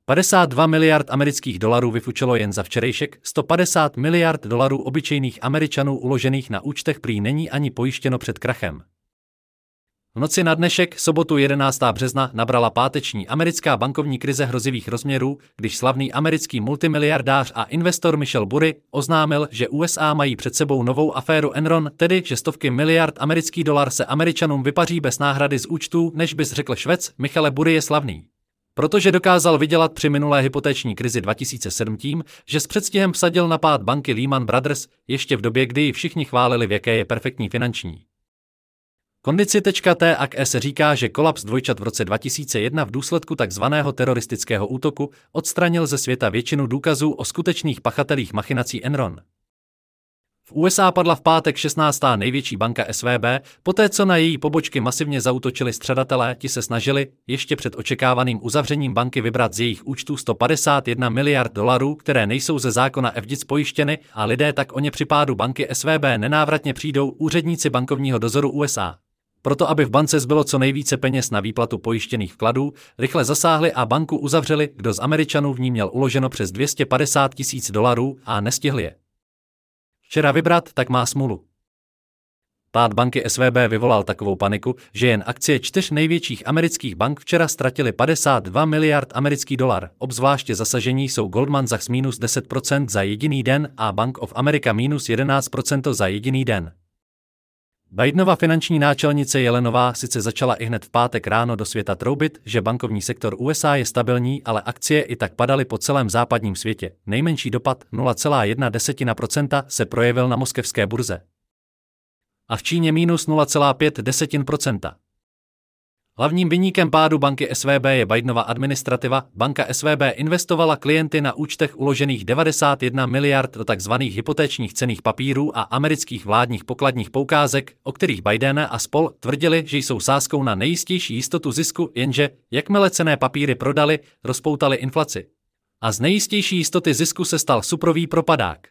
52 miliard amerických dolarů vyfučelo jen za včerejšek, 150 miliard dolarů obyčejných Američanů uložených na účtech prý není ani pojištěno před krachem. V noci na dnešek, sobotu 11. března, nabrala páteční americká bankovní krize hrozivých rozměrů, když slavný americký multimiliardář a investor Michel Burry oznámil, že USA mají před sebou novou aféru Enron, tedy že stovky miliard amerických dolarů se Američanům vypaří bez náhrady z účtů, než bys řekl Švec. Michele Burry je slavný, protože dokázal vydělat při minulé hypoteční krizi 2007 tím, že s předstihem vsadil na pád banky Lehman Brothers, ještě v době, kdy ji všichni chválili, v jaké je perfektní finanční kondici. A se říká, že kolaps dvojčat v roce 2001 v důsledku takzvaného teroristického útoku odstranil ze světa většinu důkazů o skutečných pachatelích machinací Enron. V USA padla v pátek 16. největší banka SVB, poté co na její pobočky masivně zaútočili střadatelé, ti se snažili ještě před očekávaným uzavřením banky vybrat z jejich účtů 151 miliard dolarů, které nejsou ze zákona FDIC pojištěny, a lidé tak o ně při pádu banky SVB nenávratně přijdou. Úředníci bankovního dozoru USA, proto aby v bance zbylo co nejvíce peněz na výplatu pojištěných vkladů, rychle zasáhli a banku uzavřeli. Kdo z Američanů v ní měl uloženo přes 250 tisíc dolarů a nestihl je včera vybrat, tak má smůlu. Pád banky SVB vyvolal takovou paniku, že jen akcie 4 největších amerických bank včera ztratily 52 miliard amerických dolarů. Obzvláště zasažení jsou Goldman Sachs minus 10% za jediný den a Bank of America minus 11% za jediný den. Bidenova finanční náčelnice Yellenová sice začala ihned v pátek ráno do světa troubit, že bankovní sektor USA je stabilní, ale akcie i tak padaly po celém západním světě. Nejmenší dopad 0,1% se projevil na moskevské burze. A v Číně minus 0,5%. Hlavním viníkem pádu banky SVB je Bidenova administrativa. Banka SVB investovala klienty na účtech uložených 91 miliard do tzv. Hypotečních cenných papírů a amerických vládních pokladních poukázek, o kterých Biden a spol. Tvrdili, že jsou sázkou na nejistější jistotu zisku, jenže jakmile cenné papíry prodali, rozpoutali inflaci. A z nejistější jistoty zisku se stal suprový propadák.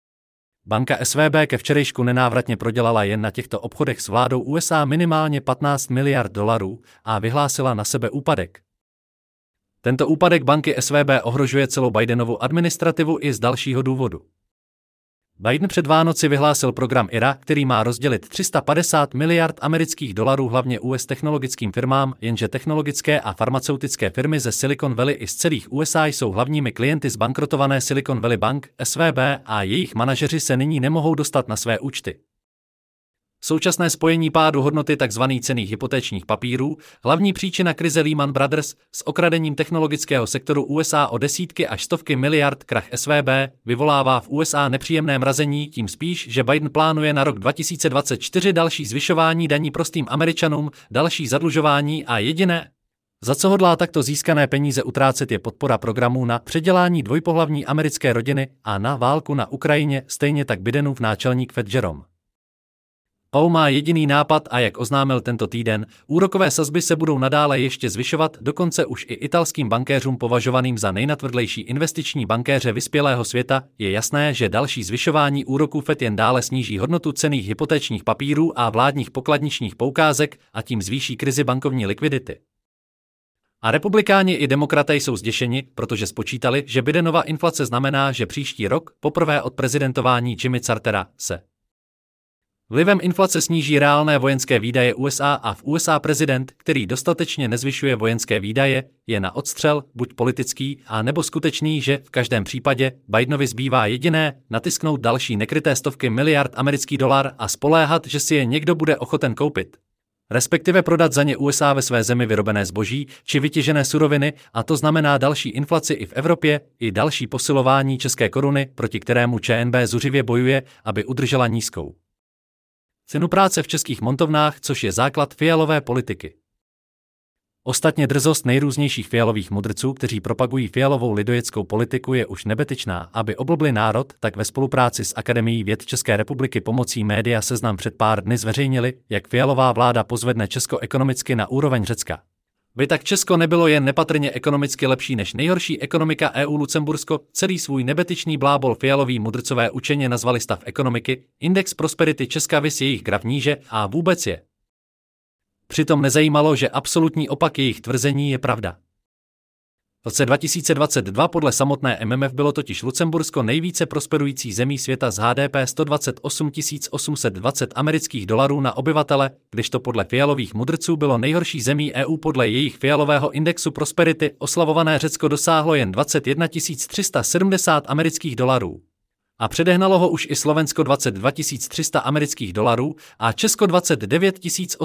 Banka SVB ke včerejšku nenávratně prodělala jen na těchto obchodech s vládou USA minimálně 15 miliard dolarů a vyhlásila na sebe úpadek. Tento úpadek banky SVB ohrožuje celou Bidenovu administrativu i z dalšího důvodu. Biden před Vánoci vyhlásil program IRA, který má rozdělit 350 miliard amerických dolarů hlavně US technologickým firmám, jenže technologické a farmaceutické firmy ze Silicon Valley i z celých USA jsou hlavními klienty zbankrotované Silicon Valley Bank, SVB, a jejich manažeři se nyní nemohou dostat na své účty. Současné spojení pádu hodnoty tzv. Cenných hypotečních papírů, hlavní příčina krize Lehman Brothers s okradením technologického sektoru USA o desítky až stovky miliard, krach SVB, vyvolává v USA nepříjemné mrazení, tím spíš, že Biden plánuje na rok 2024 další zvyšování daní prostým Američanům, další zadlužování a jediné, za co hodlá takto získané peníze utrácet, je podpora programů na předělání dvojpohlavní americké rodiny a na válku na Ukrajině, stejně tak Bidenův náčelník Fed Jerome Powell má jediný nápad a jak oznámil tento týden, úrokové sazby se budou nadále ještě zvyšovat, dokonce už i italským bankéřům považovaným za nejnatvrdlejší investiční bankéře vyspělého světa je jasné, že další zvyšování úroků Fed jen dále sníží hodnotu cenných hypotečních papírů a vládních pokladničních poukázek a tím zvýší krizi bankovní likvidity. A republikáni i demokraté jsou zděšeni, protože spočítali, že Bidenova inflace znamená, že příští rok, poprvé od prezidentování Jimmy Cartera, se vlivem inflace sníží reálné vojenské výdaje USA a v USA prezident, který dostatečně nezvyšuje vojenské výdaje, je na odstřel, buď politický, a nebo skutečný, že v každém případě Bidenovi zbývá jediné, natisknout další nekryté stovky miliard amerických dolarů a spoléhat, že si je někdo bude ochoten koupit. Respektive prodat za ně USA ve své zemi vyrobené zboží či vytěžené suroviny, a to znamená další inflaci i v Evropě, i další posilování české koruny, proti kterému ČNB zuřivě bojuje, aby udržela nízkou cenu práce v českých montovnách, což je základ Fialové politiky. Ostatně drzost nejrůznějších Fialových mudrců, kteří propagují Fialovou lidojeckou politiku, je už nebetyčná, aby oblbli národ, tak ve spolupráci s Akademií věd České republiky pomocí média Seznam před pár dny zveřejnili, jak Fialová vláda pozvedne Česko ekonomicky na úroveň Řecka. By tak Česko nebylo jen nepatrně ekonomicky lepší než nejhorší ekonomika EU Lucembursko, celý svůj nebetyčný blábol Fialoví mudrcové učeně nazvali stav ekonomiky, index prosperity Česka vis jejich graf níže a vůbec je. Přitom nezajímalo, že absolutní opak jejich tvrzení je pravda. V roce 2022 podle samotné MMF bylo totiž Lucembursko nejvíce prosperující zemí světa s HDP 128 820 amerických dolarů na obyvatele, kdežto podle fialových mudrců bylo nejhorší zemí EU podle jejich fialového indexu prosperity. Oslavované Řecko dosáhlo jen 21 370 amerických dolarů. A předehnalo ho už i Slovensko 22 300 amerických dolarů a Česko 29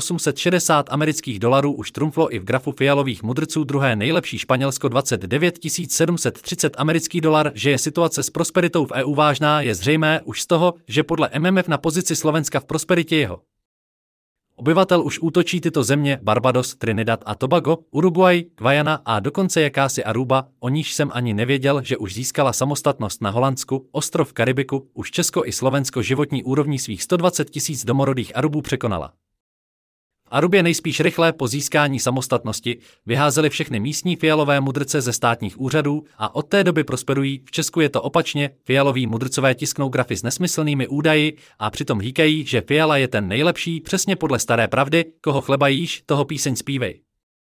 860 amerických dolarů už trumflo i v grafu fialových mudrců druhé nejlepší Španělsko 29 730 americký dolar. Že je situace s prosperitou v EU vážná, je zřejmé už z toho, že podle MMF na pozici Slovenska v prosperitě jeho obyvatel už útočí tyto země Barbados, Trinidad a Tobago, Uruguay, Guyana a dokonce jakási Aruba, o níž jsem ani nevěděl, že už získala samostatnost na Holandsku, ostrov Karibiku, už Česko i Slovensko životní úrovní svých 120 000 domorodých Arubů překonala. V Arubě nejspíš rychle po získání samostatnosti vyházeli všechny místní fialové mudrce ze státních úřadů a od té doby prosperují. V Česku je to opačně, fialoví mudrcové tisknou grafy s nesmyslnými údaji a přitom hýkají, že Fiala je ten nejlepší, přesně podle staré pravdy, koho chleba jíš, toho píseň zpívej.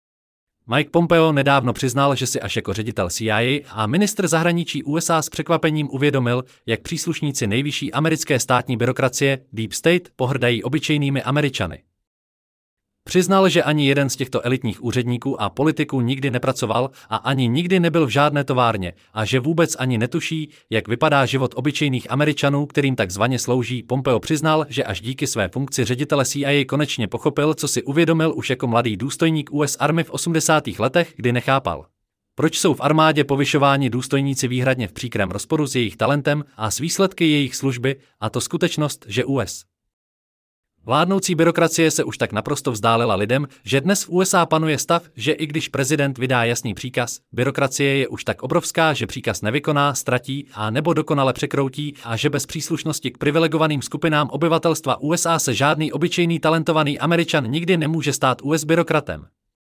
Mike Pompeo nedávno přiznal, že si až jako ředitel CIA a ministr zahraničí USA s překvapením uvědomil, jak příslušníci nejvyšší americké státní byrokracie Deep State pohrdají obyčejnými Američany. Přiznal, že ani jeden z těchto elitních úředníků a politiků nikdy nepracoval a ani nikdy nebyl v žádné továrně a že vůbec ani netuší, jak vypadá život obyčejných Američanů, kterým takzvaně slouží. Pompeo přiznal, že až díky své funkci ředitele CIA konečně pochopil, co si uvědomil už jako mladý důstojník US Army v 80. letech, kdy nechápal, proč jsou v armádě povyšováni důstojníci výhradně v příkrém rozporu s jejich talentem a s výsledky jejich služby, a to skutečnost, že US vládnoucí byrokracie se už tak naprosto vzdálila lidem, že dnes v USA panuje stav, že i když prezident vydá jasný příkaz, byrokracie je už tak obrovská, že příkaz nevykoná, ztratí a nebo dokonale překroutí a že bez příslušnosti k privilegovaným skupinám obyvatelstva USA se žádný obyčejný talentovaný Američan nikdy nemůže stát US byrokratem.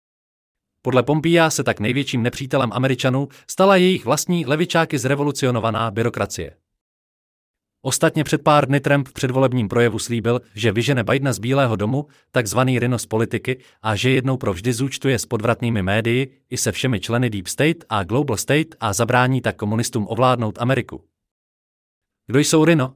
Podle Pompea se tak největším nepřítelem Američanů stala jejich vlastní levičáky zrevolucionovaná byrokracie. Ostatně před pár dny Trump v předvolebním projevu slíbil, že vyžene Bidena z Bílého domu, takzvaný Rhino z politiky, a že jednou provždy zúčtuje s podvratnými médii i se všemi členy Deep State a Global State a zabrání tak komunistům ovládnout Ameriku. Kdo jsou Rhino?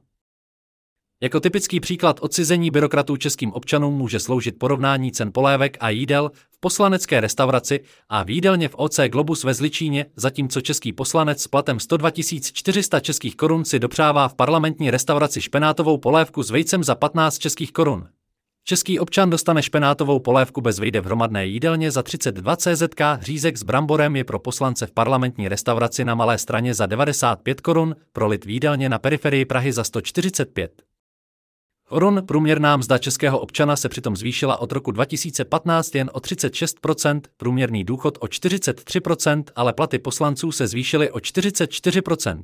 Jako typický příklad odcizení byrokratů českým občanům může sloužit porovnání cen polévek a jídel v poslanecké restauraci a v jídelně v OC Globus ve Zličíně, zatímco český poslanec s platem 102 400 českých korun si dopřává v parlamentní restauraci špenátovou polévku s vejcem za 15 českých korun. Český občan dostane špenátovou polévku bez vejde v hromadné jídelně za 32 CZK, řízek s bramborem je pro poslance v parlamentní restauraci na Malé Straně za 95 korun, pro lid v jídelně na periferii Prahy za 145 korun. Průměrná mzda českého občana se přitom zvýšila od roku 2015 jen o 36%, průměrný důchod o 43%, ale platy poslanců se zvýšily o 44%.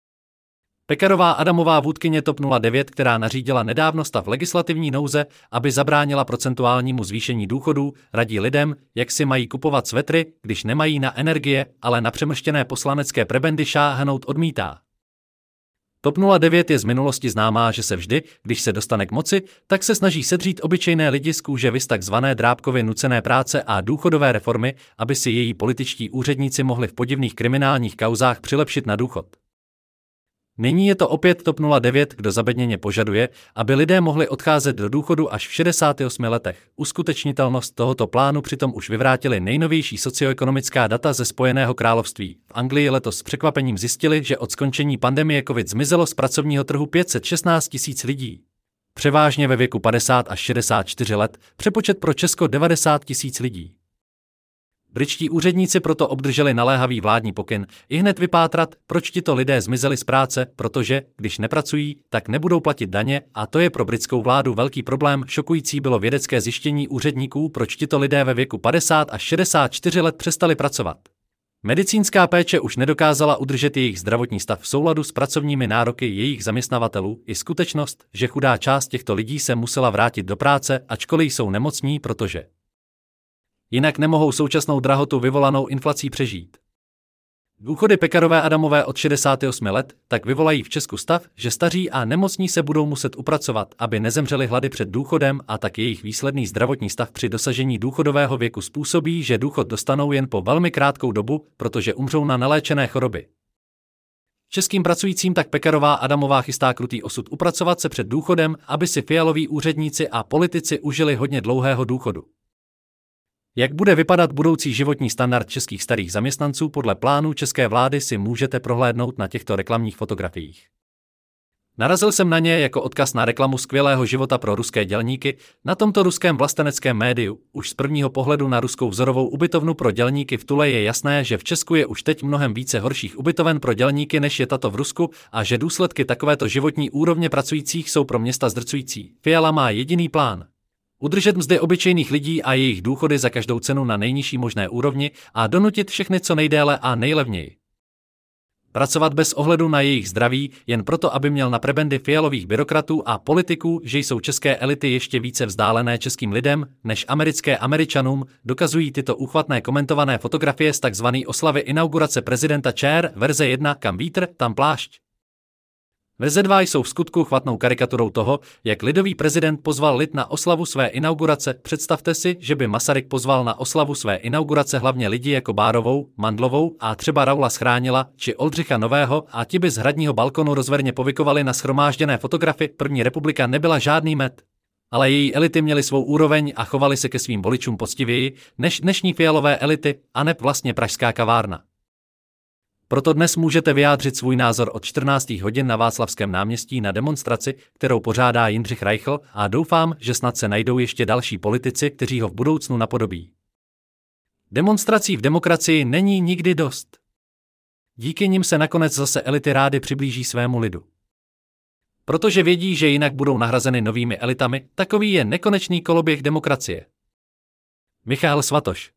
Pekarová Adamová, vůdkyně TOP 09, která nařídila nedávno stav legislativní nouze, aby zabránila procentuálnímu zvýšení důchodů, radí lidem, jak si mají kupovat svetry, když nemají na energie, ale na přemrštěné poslanecké prebendy šáhnout odmítá. TOP 09 je z minulosti známá, že se vždy, když se dostane k moci, tak se snaží sedřít obyčejné lidi z kůže viz takzvané Drábkovy nucené práce a důchodové reformy, aby si její političtí úředníci mohli v podivných kriminálních kauzách přilepšit na důchod. Nyní je to opět TOP 09, kdo zabedněně požaduje, aby lidé mohli odcházet do důchodu až v 68 letech. Uskutečnitelnost tohoto plánu přitom už vyvrátily nejnovější socioekonomická data ze Spojeného království. V Anglii letos s překvapením zjistili, že od skončení pandemie COVID zmizelo z pracovního trhu 516 000 lidí. Převážně ve věku 50 až 64 let, přepočet pro Česko 90 000 lidí. Britští úředníci proto obdrželi naléhavý vládní pokyn ihned vypátrat, proč tito lidé zmizeli z práce, protože, když nepracují, tak nebudou platit daně a to je pro britskou vládu velký problém. Šokující bylo vědecké zjištění úředníků, proč tito lidé ve věku 50 až 64 let přestali pracovat. Medicínská péče už nedokázala udržet jejich zdravotní stav v souladu s pracovními nároky jejich zaměstnavatelů i skutečnost, že chudá část těchto lidí se musela vrátit do práce, ačkoliv jsou nemocní, protože jinak nemohou současnou drahotu vyvolanou inflací přežít. Důchody Pekarové Adamové od 68 let tak vyvolají v Česku stav, že staří a nemocní se budou muset upracovat, aby nezemřeli hlady před důchodem, a tak jejich výsledný zdravotní stav při dosažení důchodového věku způsobí, že důchod dostanou jen po velmi krátkou dobu, protože umřou na neléčené choroby. Českým pracujícím tak Pekarová Adamová chystá krutý osud upracovat se před důchodem, aby si fialoví úředníci a politici užili hodně dlouhého důchodu. Jak bude vypadat budoucí životní standard českých starých zaměstnanců podle plánů české vlády, si můžete prohlédnout na těchto reklamních fotografiích. Narazil jsem na ně jako odkaz na reklamu skvělého života pro ruské dělníky na tomto ruském vlasteneckém médiu. Už z prvního pohledu na ruskou vzorovou ubytovnu pro dělníky v Tule je jasné, že v Česku je už teď mnohem více horších ubytoven pro dělníky, než je tato v Rusku, a že důsledky takovéto životní úrovně pracujících jsou pro města zdrcující. Fiala má jediný plán: udržet mzdy obyčejných lidí a jejich důchody za každou cenu na nejnižší možné úrovni a donutit všechny co nejdéle a nejlevněji pracovat bez ohledu na jejich zdraví, jen proto, aby měl na prebendy fialových byrokratů a politiků, že jsou české elity ještě více vzdálené českým lidem než americké Američanům, dokazují tyto úchvatné komentované fotografie z takzvané oslavy inaugurace prezidenta ČR, verze 1, kam vítr, tam plášť. Verze 2 jsou v skutku chvatnou karikaturou toho, jak lidový prezident pozval lid na oslavu své inaugurace. Představte si, že by Masaryk pozval na oslavu své inaugurace hlavně lidi jako Bárovou, Mandlovou a třeba Raula Schránila či Oldřicha Nového, a ti by z hradního balkonu rozverně povykovali na shromážděné fotografy. První republika nebyla žádný med, ale její elity měly svou úroveň a chovali se ke svým voličům poctivěji než dnešní fialové elity, aneb vlastně pražská kavárna. Proto dnes můžete vyjádřit svůj názor od 14 hodin na Václavském náměstí na demonstraci, kterou pořádá Jindřich Reichl, a doufám, že snad se najdou ještě další politici, kteří ho v budoucnu napodobí. Demonstrací v demokracii není nikdy dost. Díky nim se nakonec zase elity rády přiblíží svému lidu. Protože vědí, že jinak budou nahrazeny novými elitami, takový je nekonečný koloběh demokracie. Michal Svatoš.